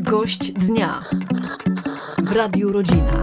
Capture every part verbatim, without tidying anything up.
Gość dnia w Radiu Rodzina.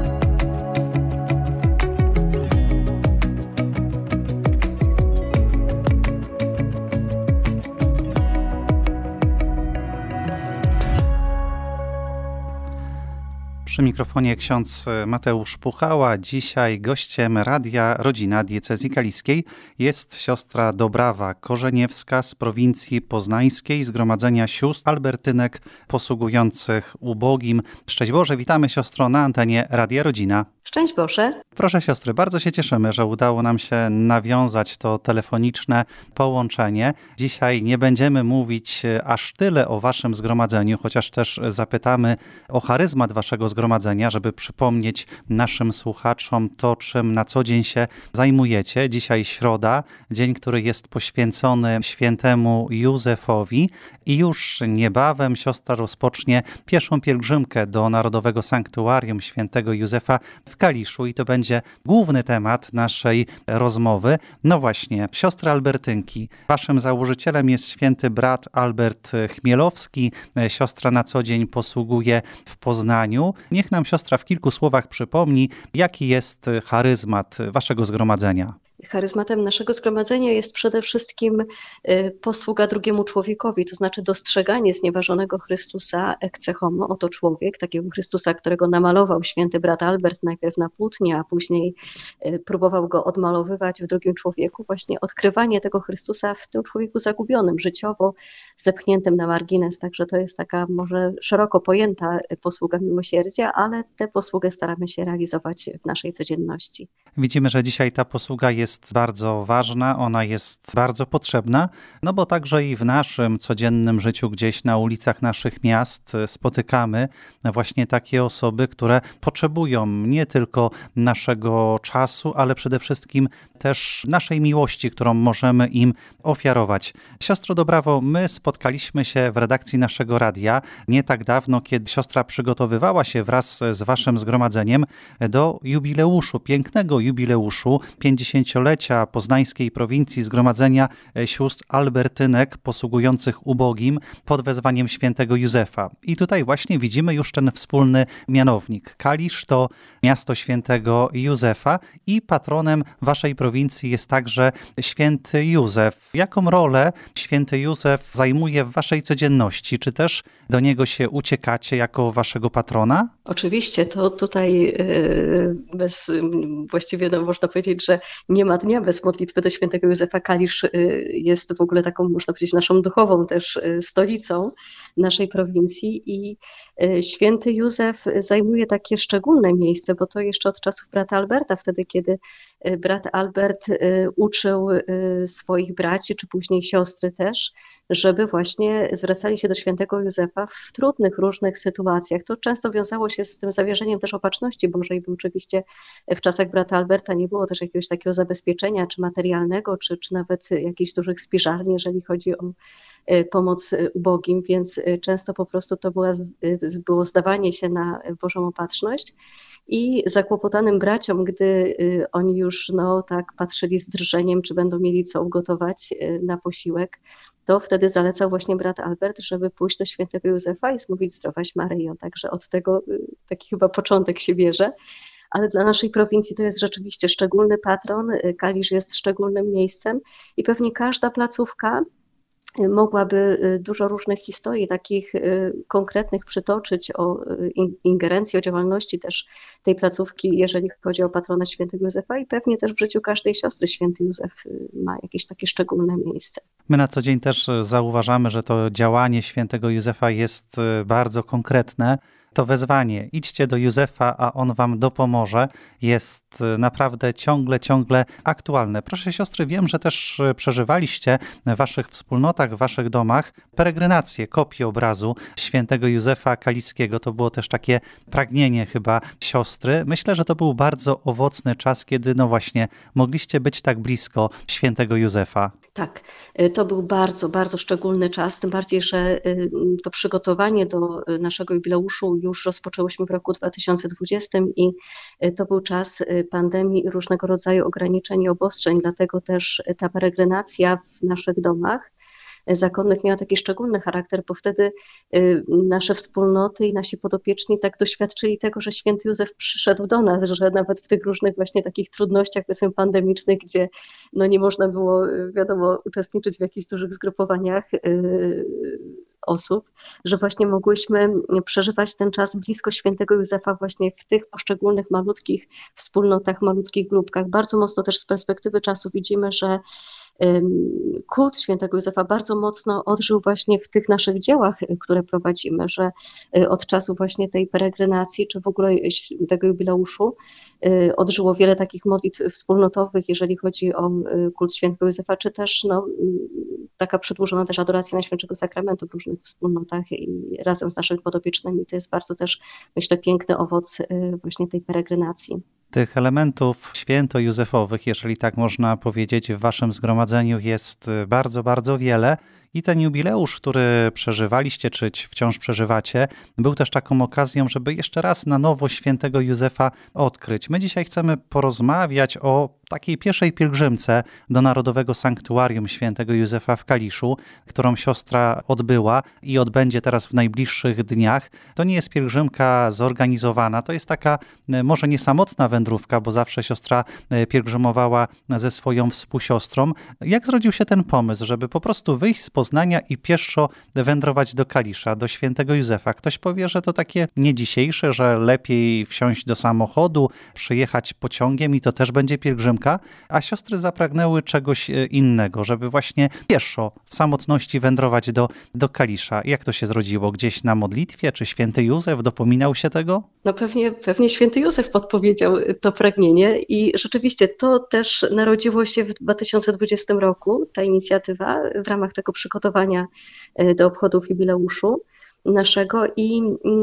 Przy mikrofonie ksiądz Mateusz Puchała. Dzisiaj gościem Radia Rodzina Diecezji Kaliskiej jest siostra Dobrawa Korzeniewska z prowincji poznańskiej, Zgromadzenia Sióstr Albertynek posługujących ubogim. Szczęść Boże, witamy siostro na antenie Radia Rodzina. Szczęść Boże. Proszę siostry, bardzo się cieszymy, że udało nam się nawiązać to telefoniczne połączenie. Dzisiaj nie będziemy mówić aż tyle o waszym zgromadzeniu, chociaż też zapytamy o charyzmat waszego zgromadzenia, żeby przypomnieć naszym słuchaczom to, czym na co dzień się zajmujecie. Dzisiaj środa, dzień, który jest poświęcony świętemu Józefowi i już niebawem siostra rozpocznie pierwszą pielgrzymkę do Narodowego Sanktuarium Świętego Józefa w Kaliszu i to będzie główny temat naszej rozmowy. No właśnie, siostry Albertynki. Waszym założycielem jest święty brat Albert Chmielowski. Siostra na co dzień posługuje w Poznaniu. Niech nam siostra w kilku słowach przypomni, jaki jest charyzmat waszego zgromadzenia. Charyzmatem naszego zgromadzenia jest przede wszystkim posługa drugiemu człowiekowi, to znaczy dostrzeganie znieważonego Chrystusa ecce homo, oto człowiek, takiego Chrystusa, którego namalował święty brat Albert najpierw na płótnie, a później próbował go odmalowywać w drugim człowieku. Właśnie odkrywanie tego Chrystusa w tym człowieku zagubionym, życiowo zepchniętym na margines. Także to jest taka może szeroko pojęta posługa miłosierdzia, ale tę posługę staramy się realizować w naszej codzienności. Widzimy, że dzisiaj ta posługa jest bardzo ważna, ona jest bardzo potrzebna, no bo także i w naszym codziennym życiu gdzieś na ulicach naszych miast spotykamy właśnie takie osoby, które potrzebują nie tylko naszego czasu, ale przede wszystkim też naszej miłości, którą możemy im ofiarować. Siostro Dobrawo, my spotkaliśmy się w redakcji naszego radia nie tak dawno, kiedy siostra przygotowywała się wraz z waszym zgromadzeniem do jubileuszu, pięknego jubileuszu pięćdziesięciolecia poznańskiej prowincji Zgromadzenia Sióstr Albertynek posługujących ubogim pod wezwaniem świętego Józefa. I tutaj właśnie widzimy już ten wspólny mianownik. Kalisz to miasto świętego Józefa i patronem waszej prowincji jest także święty Józef. Jaką rolę święty Józef zajmuje w waszej codzienności? Czy też do niego się uciekacie jako waszego patrona? Oczywiście, to tutaj bez, właściwie no, można powiedzieć, że nie ma dnia bez modlitwy do świętego Józefa. Kalisz jest w ogóle taką, można powiedzieć, naszą duchową też stolicą naszej prowincji i święty Józef zajmuje takie szczególne miejsce, bo to jeszcze od czasów brata Alberta, wtedy kiedy brat Albert uczył swoich braci, czy później siostry też, żeby właśnie zwracali się do świętego Józefa w trudnych, różnych sytuacjach. To często wiązało się z tym zawierzeniem też opatrzności Bożej, bo oczywiście w czasach brata Alberta nie było też jakiegoś takiego zabezpieczenia, czy materialnego, czy, czy nawet jakichś dużych spiżarni, jeżeli chodzi o pomoc ubogim, więc często po prostu to była, było zdawanie się na Bożą opatrzność. I zakłopotanym braciom, gdy oni już no, tak patrzyli z drżeniem, czy będą mieli co ugotować na posiłek, to wtedy zalecał właśnie brat Albert, żeby pójść do świętego Józefa i zmówić zdrowaś Maryjo. Także od tego taki chyba początek się bierze. Ale dla naszej prowincji to jest rzeczywiście szczególny patron. Kalisz jest szczególnym miejscem i pewnie każda placówka mogłaby dużo różnych historii takich konkretnych przytoczyć o ingerencji, o działalności też tej placówki, jeżeli chodzi o patrona świętego Józefa i pewnie też w życiu każdej siostry święty Józef ma jakieś takie szczególne miejsce. My na co dzień też zauważamy, że to działanie świętego Józefa jest bardzo konkretne. To wezwanie, idźcie do Józefa, a on wam dopomoże, jest naprawdę ciągle, ciągle aktualne. Proszę siostry, wiem, że też przeżywaliście w waszych wspólnotach, w waszych domach peregrinację, kopię obrazu świętego Józefa Kaliskiego. To było też takie pragnienie chyba siostry. Myślę, że to był bardzo owocny czas, kiedy no właśnie mogliście być tak blisko świętego Józefa. Tak, to był bardzo, bardzo szczególny czas, tym bardziej, że to przygotowanie do naszego jubileuszu już rozpoczęłyśmy w roku dwa tysiące dwudziestym i to był czas pandemii i różnego rodzaju ograniczeń i obostrzeń, dlatego też ta peregrinacja w naszych domach zakonnych miało taki szczególny charakter, bo wtedy nasze wspólnoty i nasi podopieczni tak doświadczyli tego, że święty Józef przyszedł do nas, że nawet w tych różnych właśnie takich trudnościach, powiedzmy, pandemicznych, gdzie no nie można było, wiadomo, uczestniczyć w jakichś dużych zgrupowaniach osób, że właśnie mogłyśmy przeżywać ten czas blisko świętego Józefa właśnie w tych poszczególnych malutkich wspólnotach, malutkich grupkach. Bardzo mocno też z perspektywy czasu widzimy, że kult świętego Józefa bardzo mocno odżył właśnie w tych naszych dziełach, które prowadzimy, że od czasu właśnie tej peregrinacji, czy w ogóle tego jubileuszu odżyło wiele takich modlitw wspólnotowych, jeżeli chodzi o kult świętego Józefa, czy też no, taka przedłużona też adoracja Najświętszego Sakramentu w różnych wspólnotach i razem z naszymi podopiecznymi. To jest bardzo też, myślę, piękny owoc właśnie tej peregrinacji. Tych elementów świętojózefowych, jeżeli tak można powiedzieć, w waszym zgromadzeniu jest bardzo, bardzo wiele. I ten jubileusz, który przeżywaliście, czy wciąż przeżywacie, był też taką okazją, żeby jeszcze raz na nowo świętego Józefa odkryć. My dzisiaj chcemy porozmawiać o takiej pierwszej pielgrzymce do Narodowego Sanktuarium Świętego Józefa w Kaliszu, którą siostra odbyła i odbędzie teraz w najbliższych dniach. To nie jest pielgrzymka zorganizowana, to jest taka może nie samotna wędrówka, bo zawsze siostra pielgrzymowała ze swoją współsiostrą. Jak zrodził się ten pomysł, żeby po prostu wyjść z Poznania i pieszo wędrować do Kalisza, do Świętego Józefa? Ktoś powie, że to takie nie dzisiejsze, że lepiej wsiąść do samochodu, przyjechać pociągiem i to też będzie pielgrzymka, a siostry zapragnęły czegoś innego, żeby właśnie pieszo w samotności wędrować do, do Kalisza. Jak to się zrodziło? Gdzieś na modlitwie? Czy święty Józef dopominał się tego? No pewnie, pewnie święty Józef podpowiedział to pragnienie i rzeczywiście to też narodziło się w dwa tysiące dwudziestym roku, ta inicjatywa w ramach tego przygotowania do obchodów jubileuszu naszego i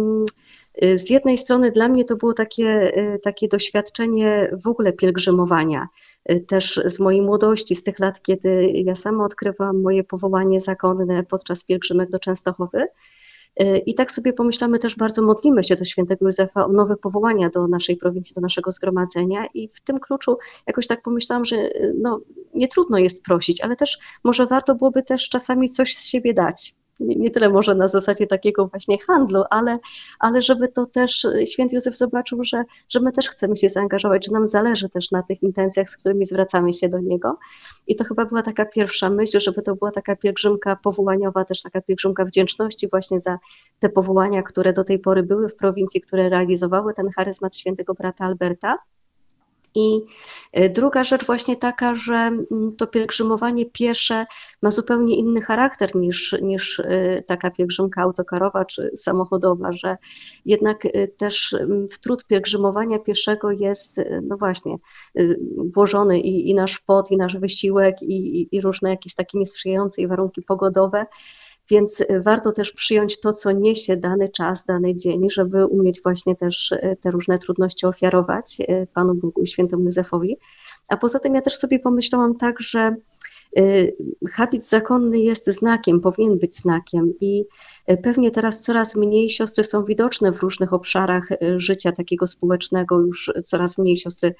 z jednej strony dla mnie to było takie, takie doświadczenie w ogóle pielgrzymowania, też z mojej młodości, z tych lat, kiedy ja sama odkrywałam moje powołanie zakonne podczas pielgrzymek do Częstochowy. I tak sobie pomyślamy, też bardzo modlimy się do świętego Józefa o nowe powołania do naszej prowincji, do naszego zgromadzenia i w tym kluczu jakoś tak pomyślałam, że no, nie trudno jest prosić, ale też może warto byłoby też czasami coś z siebie dać. Nie, nie tyle może na zasadzie takiego właśnie handlu, ale, ale żeby to też święty Józef zobaczył, że, że my też chcemy się zaangażować, że nam zależy też na tych intencjach, z którymi zwracamy się do Niego. I to chyba była taka pierwsza myśl, żeby to była taka pielgrzymka powołaniowa, też taka pielgrzymka wdzięczności właśnie za te powołania, które do tej pory były w prowincji, które realizowały ten charyzmat świętego brata Alberta. I druga rzecz właśnie taka, że to pielgrzymowanie piesze ma zupełnie inny charakter niż, niż taka pielgrzymka autokarowa czy samochodowa, że jednak też w trud pielgrzymowania pieszego jest, no właśnie, włożony i, i nasz pot, i nasz wysiłek, i, i różne jakieś takie niesprzyjające warunki pogodowe. Więc warto też przyjąć to, co niesie dany czas, dany dzień, żeby umieć właśnie też te różne trudności ofiarować Panu Bogu i świętemu Józefowi. A poza tym ja też sobie pomyślałam tak, że habit zakonny jest znakiem, powinien być znakiem i pewnie teraz coraz mniej siostry są widoczne w różnych obszarach życia takiego społecznego, już coraz mniej siostry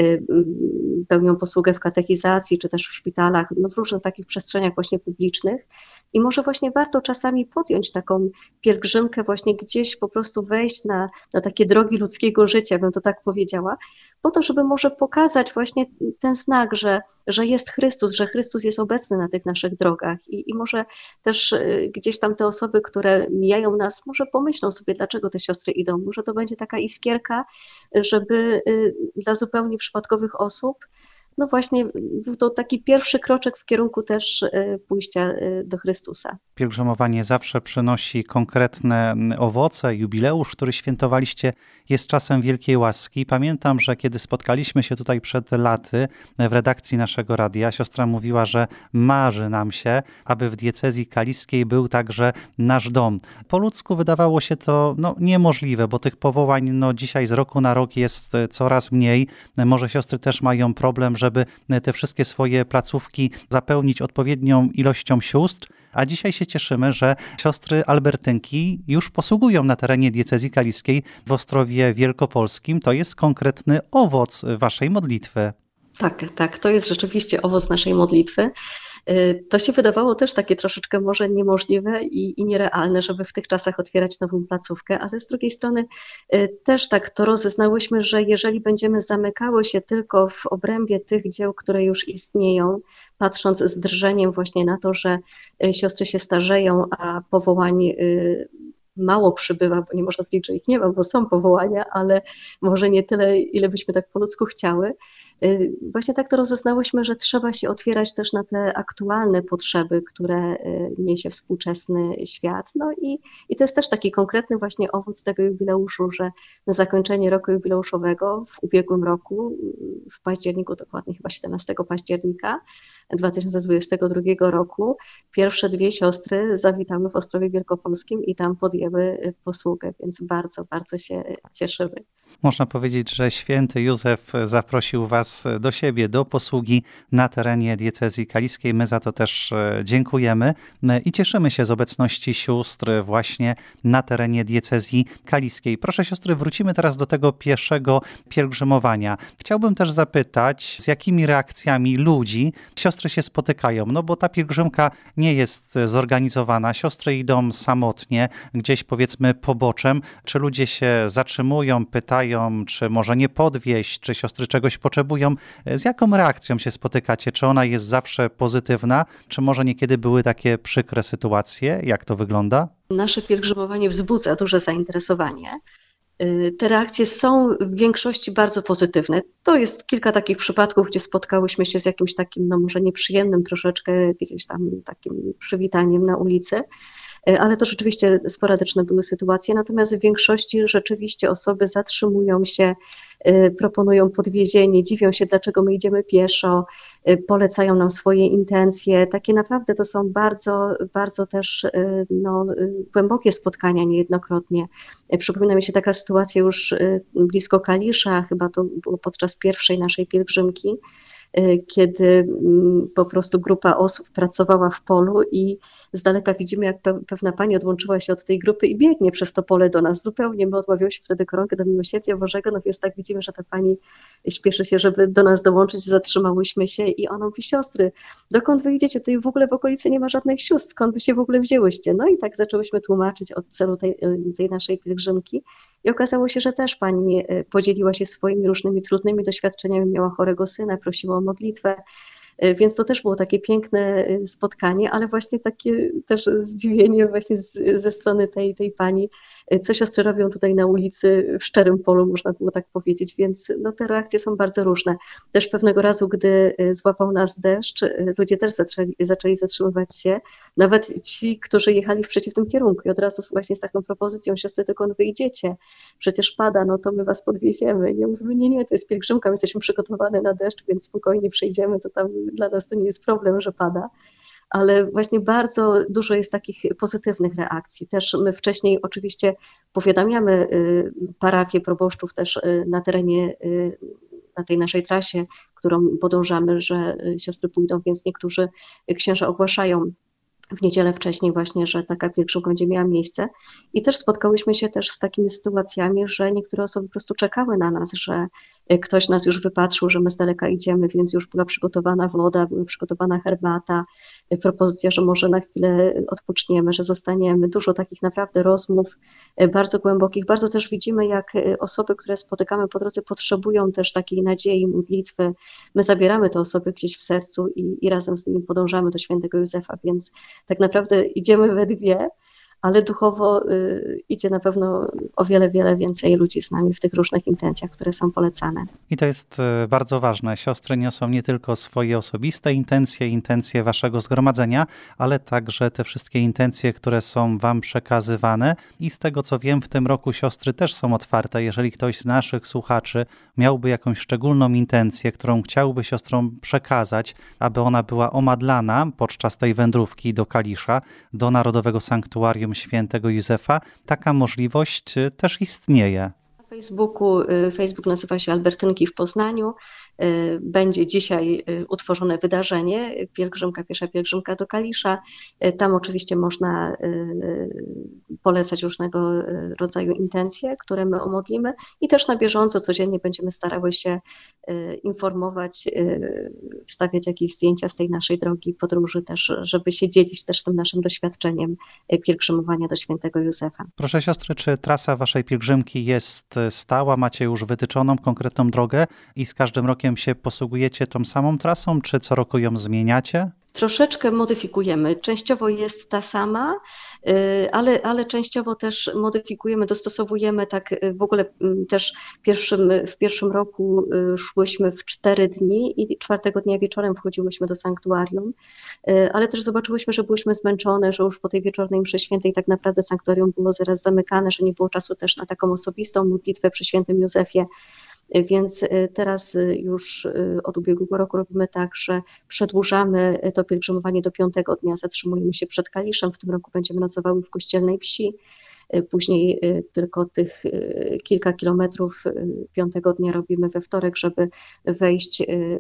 pełnią posługę w katechizacji, czy też w szpitalach, no w różnych takich przestrzeniach właśnie publicznych i może właśnie warto czasami podjąć taką pielgrzymkę, właśnie gdzieś po prostu wejść na, na takie drogi ludzkiego życia, bym to tak powiedziała, po to, żeby może pokazać właśnie ten znak, że, że jest Chrystus, że Chrystus jest obecny na tych naszych drogach i, i może też gdzieś tam te osoby, które mijają nas, może pomyślą sobie, dlaczego te siostry idą. Może to będzie taka iskierka, żeby dla zupełnie przypadkowych osób, no właśnie był to taki pierwszy kroczek w kierunku też pójścia do Chrystusa. Pielgrzymowanie zawsze przynosi konkretne owoce. Jubileusz, który świętowaliście, jest czasem wielkiej łaski. Pamiętam, że kiedy spotkaliśmy się tutaj przed laty w redakcji naszego radia, siostra mówiła, że marzy nam się, aby w diecezji kaliskiej był także nasz dom. Po ludzku wydawało się to no, niemożliwe, bo tych powołań no, dzisiaj z roku na rok jest coraz mniej. Może siostry też mają problem, żeby te wszystkie swoje placówki zapełnić odpowiednią ilością sióstr, a dzisiaj się cieszymy, że siostry Albertynki już posługują na terenie diecezji kaliskiej w Ostrowie Wielkopolskim. To jest konkretny owoc waszej modlitwy. Tak, tak, to jest rzeczywiście owoc naszej modlitwy. To się wydawało też takie troszeczkę może niemożliwe i, i nierealne, żeby w tych czasach otwierać nową placówkę, ale z drugiej strony też tak to rozeznałyśmy, że jeżeli będziemy zamykały się tylko w obrębie tych dzieł, które już istnieją, patrząc z drżeniem właśnie na to, że siostry się starzeją, a powołań mało przybywa, bo nie można powiedzieć, że ich nie ma, bo są powołania, ale może nie tyle, ile byśmy tak po ludzku chciały. Właśnie tak to rozeznałyśmy, że trzeba się otwierać też na te aktualne potrzeby, które niesie współczesny świat. No i, i to jest też taki konkretny właśnie owoc tego jubileuszu, że na zakończenie roku jubileuszowego w ubiegłym roku, w październiku, dokładnie chyba siedemnastego października dwa tysiące dwudziestego drugiego roku, pierwsze dwie siostry zawitały w Ostrowie Wielkopolskim i tam podjęły posługę, więc bardzo, bardzo się cieszymy. Można powiedzieć, że święty Józef zaprosił was do siebie, do posługi na terenie diecezji kaliskiej. My za to też dziękujemy i cieszymy się z obecności sióstr właśnie na terenie diecezji kaliskiej. Proszę siostry, wrócimy teraz do tego pieszego pielgrzymowania. Chciałbym też zapytać, z jakimi reakcjami ludzi siostry się spotykają, no bo ta pielgrzymka nie jest zorganizowana. Siostry idą samotnie, gdzieś powiedzmy poboczem. Czy ludzie się zatrzymują, pytają, czy może nie podwieźć, czy siostry czegoś potrzebują. Z jaką reakcją się spotykacie? Czy ona jest zawsze pozytywna, czy może niekiedy były takie przykre sytuacje? Jak to wygląda? Nasze pielgrzymowanie wzbudza duże zainteresowanie. Te reakcje są w większości bardzo pozytywne. To jest kilka takich przypadków, gdzie spotkałyśmy się z jakimś takim, no może nieprzyjemnym troszeczkę, gdzieś tam takim przywitaniem na ulicy, ale to rzeczywiście sporadyczne były sytuacje, natomiast w większości rzeczywiście osoby zatrzymują się, proponują podwiezienie, dziwią się, dlaczego my idziemy pieszo, polecają nam swoje intencje. Takie naprawdę to są bardzo, bardzo też no, głębokie spotkania niejednokrotnie. Przypomina mi się taka sytuacja już blisko Kalisza, chyba to było podczas pierwszej naszej pielgrzymki, kiedy po prostu grupa osób pracowała w polu i z daleka widzimy, jak pewna pani odłączyła się od tej grupy i biegnie przez to pole do nas zupełnie. My odmawiałyśmy wtedy koronkę do Miłosierdzia Bożego, no więc tak widzimy, że ta pani śpieszy się, żeby do nas dołączyć, zatrzymałyśmy się i ona mówi: siostry, dokąd wy idziecie? Tutaj w ogóle w okolicy nie ma żadnych sióstr, skąd wy się w ogóle wzięłyście? No i tak zaczęłyśmy tłumaczyć od celu tej, tej naszej pielgrzymki i okazało się, że też pani podzieliła się swoimi różnymi trudnymi doświadczeniami, miała chorego syna, prosiła o modlitwę. Więc to też było takie piękne spotkanie, ale właśnie takie też zdziwienie właśnie z, ze strony tej, tej pani, co siostry robią tutaj na ulicy, w szczerym polu, można było tak powiedzieć, więc no, te reakcje są bardzo różne. Też pewnego razu, gdy złapał nas deszcz, ludzie też zaczęli, zaczęli zatrzymywać się, nawet ci, którzy jechali w przeciwnym kierunku i od razu właśnie z taką propozycją: siostry, dokąd wy idziecie? Przecież pada, no to my was podwieziemy. I ja mówię: nie, nie, to jest pielgrzymka, my jesteśmy przygotowane na deszcz, więc spokojnie przejdziemy, to tam dla nas to nie jest problem, że pada. Ale właśnie bardzo dużo jest takich pozytywnych reakcji. Też my wcześniej oczywiście powiadamiamy parafię proboszczów też na terenie, na tej naszej trasie, którą podążamy, że siostry pójdą, więc niektórzy księża ogłaszają w niedzielę wcześniej właśnie, że taka pielgrzymka będzie miała miejsce. I też spotkałyśmy się też z takimi sytuacjami, że niektóre osoby po prostu czekały na nas, że ktoś nas już wypatrzył, że my z daleka idziemy, więc już była przygotowana woda, była przygotowana herbata, propozycja, że może na chwilę odpoczniemy, że zostaniemy. Dużo takich naprawdę rozmów bardzo głębokich. Bardzo też widzimy, jak osoby, które spotykamy po drodze, potrzebują też takiej nadziei, modlitwy. My zabieramy te osoby gdzieś w sercu i, i razem z nimi podążamy do świętego Józefa, więc tak naprawdę idziemy we dwie, ale duchowo y, idzie na pewno o wiele, wiele więcej ludzi z nami w tych różnych intencjach, które są polecane. I to jest bardzo ważne. Siostry niosą nie tylko swoje osobiste intencje, intencje waszego zgromadzenia, ale także te wszystkie intencje, które są wam przekazywane. I z tego, co wiem, w tym roku siostry też są otwarte. Jeżeli ktoś z naszych słuchaczy miałby jakąś szczególną intencję, którą chciałby siostrom przekazać, aby ona była omadlana podczas tej wędrówki do Kalisza, do Narodowego Sanktuarium Świętego Józefa, taka możliwość też istnieje. Na Facebooku, Facebook nazywa się Albertynki w Poznaniu. będzie dzisiaj utworzone wydarzenie, pielgrzymka, piesza pielgrzymka do Kalisza. Tam oczywiście można polecać różnego rodzaju intencje, które my omodlimy i też na bieżąco, codziennie będziemy starały się informować, wstawiać jakieś zdjęcia z tej naszej drogi podróży też, żeby się dzielić też tym naszym doświadczeniem pielgrzymowania do świętego Józefa. Proszę siostry, czy trasa waszej pielgrzymki jest stała? Macie już wytyczoną konkretną drogę i z każdym rokiem się posługujecie tą samą trasą, czy co roku ją zmieniacie? Troszeczkę modyfikujemy. Częściowo jest ta sama, ale, ale częściowo też modyfikujemy, dostosowujemy tak w ogóle też pierwszym, w pierwszym roku szłyśmy w cztery dni i czwartego dnia wieczorem wchodziłyśmy do sanktuarium, ale też zobaczyłyśmy, że byłyśmy zmęczone, że już po tej wieczornej mszy świętej tak naprawdę sanktuarium było zaraz zamykane, że nie było czasu też na taką osobistą modlitwę przy świętym Józefie. Więc teraz już od ubiegłego roku robimy tak, że przedłużamy to pielgrzymowanie do piątego dnia, zatrzymujemy się przed Kaliszem, w tym roku będziemy nocowały w Kościelnej Wsi, później tylko tych kilka kilometrów piątego dnia robimy we wtorek, żeby wejść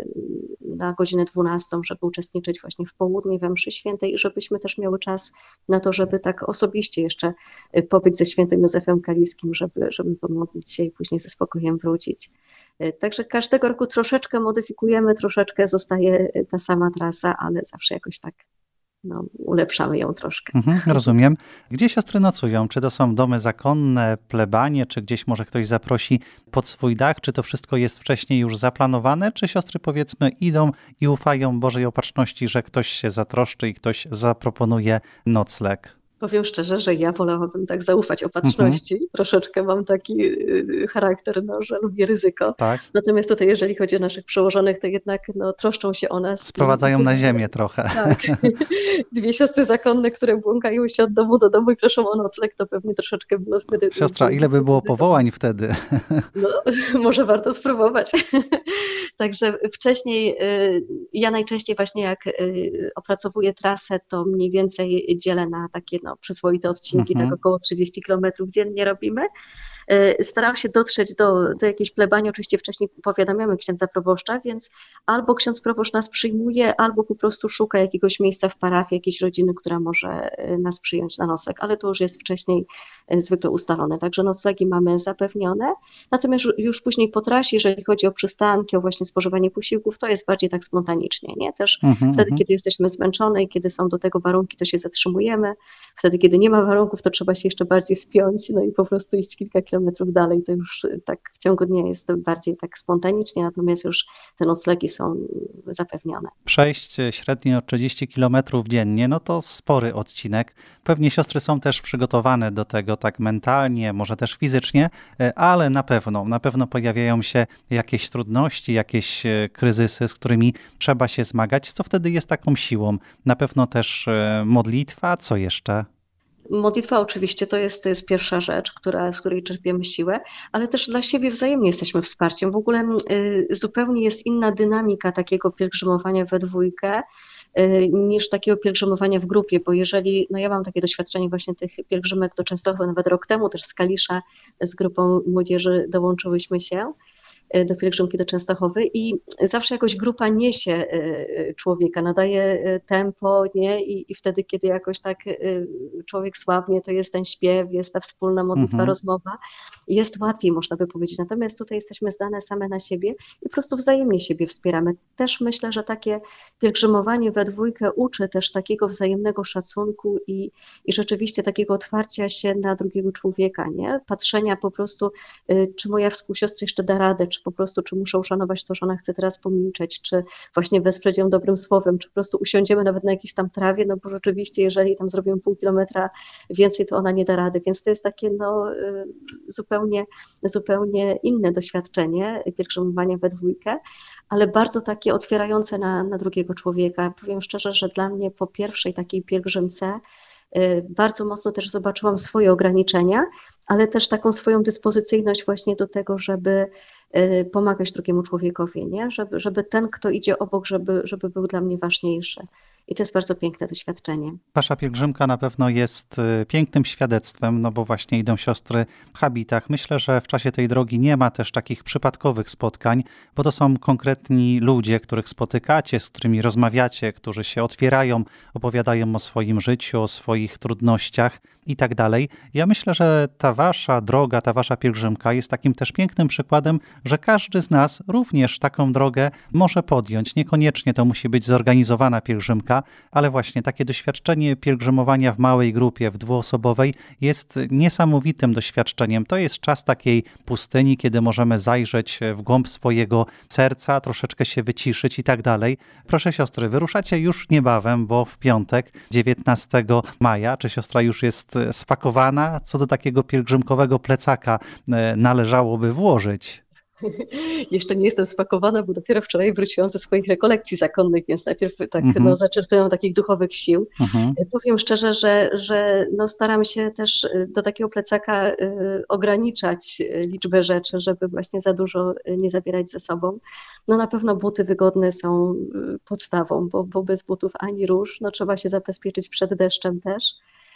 na godzinę dwunastą, żeby uczestniczyć właśnie w południe we mszy świętej i żebyśmy też miały czas na to, żeby tak osobiście jeszcze pobyć ze świętym Józefem Kaliskim, żeby, żeby pomodlić się i później ze spokojem wrócić. Także każdego roku troszeczkę modyfikujemy, troszeczkę zostaje ta sama trasa, ale zawsze jakoś tak no, ulepszamy ją troszkę. Mhm, rozumiem. Gdzie siostry nocują? Czy to są domy zakonne, plebanie, czy gdzieś może ktoś zaprosi pod swój dach? Czy to wszystko jest wcześniej już zaplanowane? Czy siostry powiedzmy idą i ufają Bożej Opatrzności, że ktoś się zatroszczy i ktoś zaproponuje nocleg? Powiem szczerze, że ja wolałabym tak zaufać opatrzności. Mhm. Troszeczkę mam taki charakter, no, że lubię ryzyko. Tak. Natomiast tutaj, jeżeli chodzi o naszych przełożonych, to jednak no, troszczą się o nas. Sprowadzają na ziemię trochę. Tak. Dwie siostry zakonne, które błąkają się od domu do domu i proszą o nocleg, to pewnie troszeczkę było zbyt... Siostra, ile by było powołań wtedy? No, może warto spróbować. Także wcześniej, ja najczęściej właśnie jak opracowuję trasę, to mniej więcej dzielę na takie no, przyzwoite odcinki, mhm. tak około trzydzieści kilometrów dziennie robimy. Staram się dotrzeć do, do jakiejś plebanii, oczywiście wcześniej powiadamiamy księdza proboszcza, więc albo ksiądz proboszcz nas przyjmuje, albo po prostu szuka jakiegoś miejsca w parafii, jakiejś rodziny, która może nas przyjąć na nocleg, ale to już jest wcześniej zwykle ustalone, także noclegi mamy zapewnione, natomiast już później po trasie, jeżeli chodzi o przystanki, o właśnie spożywanie posiłków, to jest bardziej tak spontanicznie, nie? Też mhm, wtedy, kiedy jesteśmy zmęczone i kiedy są do tego warunki, to się zatrzymujemy, wtedy, kiedy nie ma warunków, to trzeba się jeszcze bardziej spiąć, no i po prostu iść kilka kilometrów dalej, to już tak w ciągu dnia jest bardziej tak spontanicznie, natomiast już te noclegi są zapewnione. Przejść średnio trzydzieści kilometrów dziennie, no to spory odcinek. Pewnie siostry są też przygotowane do tego tak mentalnie, może też fizycznie, ale na pewno, na pewno pojawiają się jakieś trudności, jakieś kryzysy, z którymi trzeba się zmagać. Co wtedy jest taką siłą? Na pewno też modlitwa, co jeszcze? Modlitwa oczywiście to jest, to jest pierwsza rzecz, która, z której czerpiemy siłę, ale też dla siebie wzajemnie jesteśmy wsparciem. W ogóle y, zupełnie jest inna dynamika takiego pielgrzymowania we dwójkę y, niż takiego pielgrzymowania w grupie, bo jeżeli, no ja mam takie doświadczenie właśnie tych pielgrzymek do Częstochowy, nawet rok temu też z Kalisza z grupą młodzieży dołączyłyśmy się do pielgrzymki do Częstochowy i zawsze jakoś grupa niesie człowieka, nadaje tempo, nie? I, i wtedy, kiedy jakoś tak człowiek słabnie, to jest ten śpiew, jest ta wspólna modlitwa, mhm. rozmowa, jest łatwiej, można by powiedzieć. Natomiast tutaj jesteśmy zdane same na siebie i po prostu wzajemnie siebie wspieramy. Też myślę, że takie pielgrzymowanie we dwójkę uczy też takiego wzajemnego szacunku i, i rzeczywiście takiego otwarcia się na drugiego człowieka, nie? Patrzenia po prostu, czy moja współsiostra jeszcze da radę, czy po prostu, czy muszę uszanować to, że ona chce teraz pomilczeć, czy właśnie wesprzeć ją dobrym słowem, czy po prostu usiądziemy nawet na jakiejś tam trawie, no bo rzeczywiście, jeżeli tam zrobimy pół kilometra więcej, to ona nie da rady, więc to jest takie no zupełnie, zupełnie inne doświadczenie pielgrzymowania we dwójkę, ale bardzo takie otwierające na, na drugiego człowieka. Powiem szczerze, że dla mnie po pierwszej takiej pielgrzymce bardzo mocno też zobaczyłam swoje ograniczenia, ale też taką swoją dyspozycyjność właśnie do tego, żeby pomagać drugiemu człowiekowi, nie? Żeby, żeby ten, kto idzie obok, żeby, żeby był dla mnie ważniejszy. I to jest bardzo piękne doświadczenie. Wasza pielgrzymka na pewno jest pięknym świadectwem, no bo właśnie idą siostry w habitach. Myślę, że w czasie tej drogi nie ma też takich przypadkowych spotkań, bo to są konkretni ludzie, których spotykacie, z którymi rozmawiacie, którzy się otwierają, opowiadają o swoim życiu, o swoich trudnościach i tak dalej. Ja myślę, że ta wasza droga, ta wasza pielgrzymka jest takim też pięknym przykładem, że każdy z nas również taką drogę może podjąć. Niekoniecznie to musi być zorganizowana pielgrzymka, ale właśnie takie doświadczenie pielgrzymowania w małej grupie, w dwuosobowej jest niesamowitym doświadczeniem. To jest czas takiej pustyni, kiedy możemy zajrzeć w głąb swojego serca, troszeczkę się wyciszyć i tak dalej. Proszę siostry, wyruszacie już niebawem, bo w piątek, dziewiętnastego maja, czy siostra już jest spakowana? Co do takiego pielgrzymkowego plecaka należałoby włożyć? Jeszcze nie jestem spakowana, bo dopiero wczoraj wróciłam ze swoich rekolekcji zakonnych, więc najpierw tak mhm. no, zaczerpnęłam takich duchowych sił. Mhm. Powiem szczerze, że, że no, staram się też do takiego plecaka y, ograniczać liczbę rzeczy, żeby właśnie za dużo nie zabierać ze sobą. No na pewno buty wygodne są podstawą, bo, bo bez butów ani rusz. No, trzeba się zabezpieczyć przed deszczem też.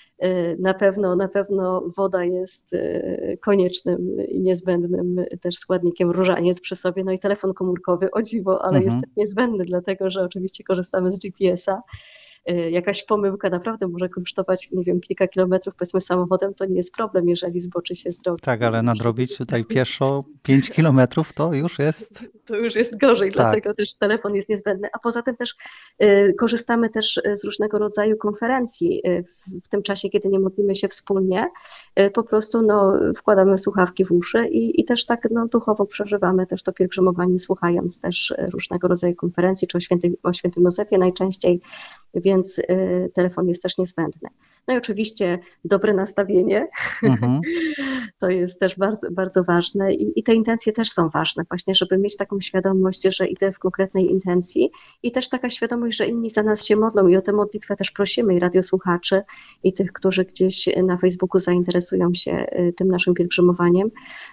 Na pewno, na pewno woda jest koniecznym i niezbędnym też składnikiem, różaniec przy sobie, no i telefon komórkowy, o dziwo, ale mhm. jest niezbędny, dlatego że oczywiście korzystamy z G P S a. Jakaś pomyłka naprawdę może kosztować, nie wiem, kilka kilometrów, powiedzmy samochodem, to nie jest problem, jeżeli zboczy się z drogi. Tak, ale nadrobić tutaj pieszo pięć kilometrów to już jest... To już jest gorzej, tak. Dlatego też telefon jest niezbędny. A poza tym też y, korzystamy też z różnego rodzaju konferencji y, w, w tym czasie, kiedy nie modlimy się wspólnie. Y, po prostu no, wkładamy słuchawki w uszy i, i też tak no, duchowo przeżywamy też to pielgrzymowanie, słuchając też różnego rodzaju konferencji, czy o świętym, o świętym Józefie najczęściej, więc y, telefon jest też niezbędny. No i oczywiście dobre nastawienie, mhm. to jest też bardzo, bardzo ważne i, i te intencje też są ważne, właśnie żeby mieć taką świadomość, że idę w konkretnej intencji i też taka świadomość, że inni za nas się modlą i o tę modlitwę też prosimy i radiosłuchaczy i tych, którzy gdzieś na Facebooku zainteresują się tym naszym pielgrzymowaniem,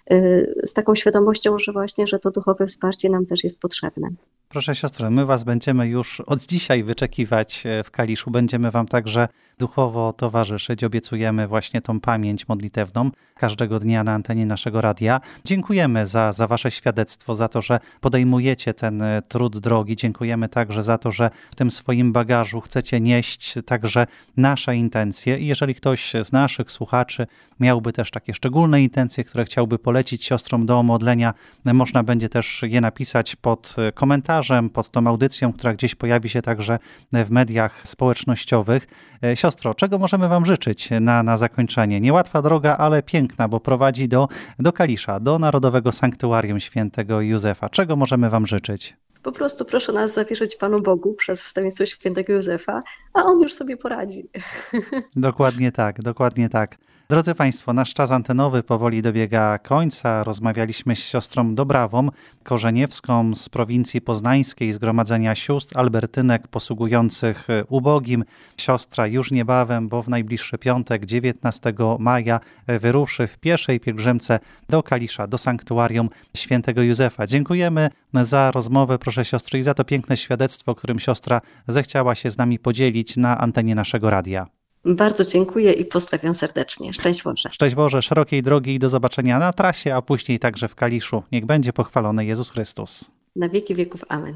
z taką świadomością, że właśnie, że to duchowe wsparcie nam też jest potrzebne. Proszę siostro, my was będziemy już od dzisiaj wyczekiwać w Kaliszu, będziemy wam także duchowo towarzyszyć, obiecujemy właśnie tą pamięć modlitewną każdego dnia na antenie naszego radia. Dziękujemy za, za wasze świadectwo, za to, że podejmujecie ten trud drogi. Dziękujemy także za to, że w tym swoim bagażu chcecie nieść także nasze intencje. I jeżeli ktoś z naszych słuchaczy miałby też takie szczególne intencje, które chciałby polecić siostrom do modlenia, można będzie też je napisać pod komentarzem, pod tą audycją, która gdzieś pojawi się także w mediach społecznościowych. Siostro, czego możemy wam życzyć na, na zakończenie? Niełatwa droga, ale piękna, bo prowadzi do, do Kalisza, do Narodowego Sanktuarium Świętego Józefa. Czego możemy wam życzyć? Po prostu proszę nas zawierzyć Panu Bogu przez wstawiennictwo Świętego Józefa, a On już sobie poradzi. Dokładnie tak, dokładnie tak. Drodzy Państwo, nasz czas antenowy powoli dobiega końca. Rozmawialiśmy z siostrą Dobrawą Korzeniewską z prowincji poznańskiej, Zgromadzenia Sióstr Albertynek posługujących ubogim. Siostra już niebawem, bo w najbliższy piątek, dziewiętnastego maja, wyruszy w pieszej pielgrzymce do Kalisza, do Sanktuarium Świętego Józefa. Dziękujemy za rozmowę, proszę siostry, i za to piękne świadectwo, którym siostra zechciała się z nami podzielić na antenie naszego radia. Bardzo dziękuję i pozdrawiam serdecznie. Szczęść Boże. Szczęść Boże, szerokiej drogi i do zobaczenia na trasie, a później także w Kaliszu. Niech będzie pochwalony Jezus Chrystus. Na wieki wieków. Amen.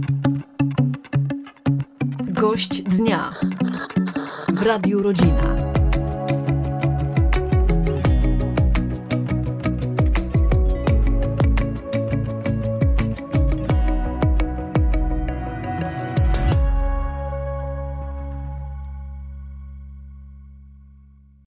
Gość dnia w Radiu Rodzina.